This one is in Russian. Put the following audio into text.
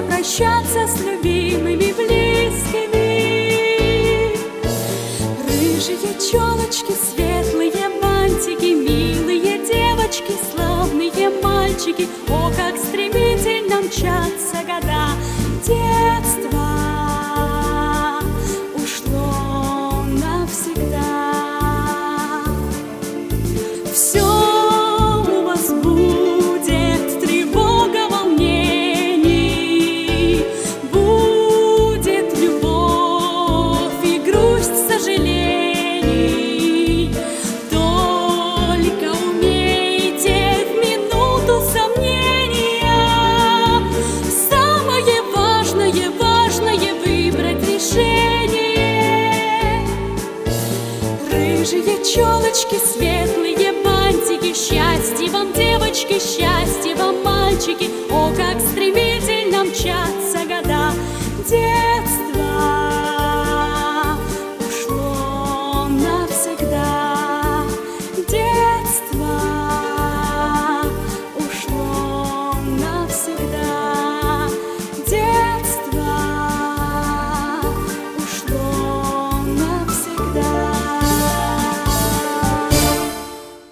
попрощаться с любимыми, близкими. Рыжие челочки, светлые бантики, милые девочки, славные мальчики. О, как стремительно мчатся года детства, ушло навсегда. Все у вас будет, тревога, волнений, будет любовь и грусть сожалений. Только умейте в минуту сомнения самое важное, важное выбрать решение. Рыжие челочки, светлые бантики, счастье вам, девочки, счастье вам, мальчики. О, как стремительно мчат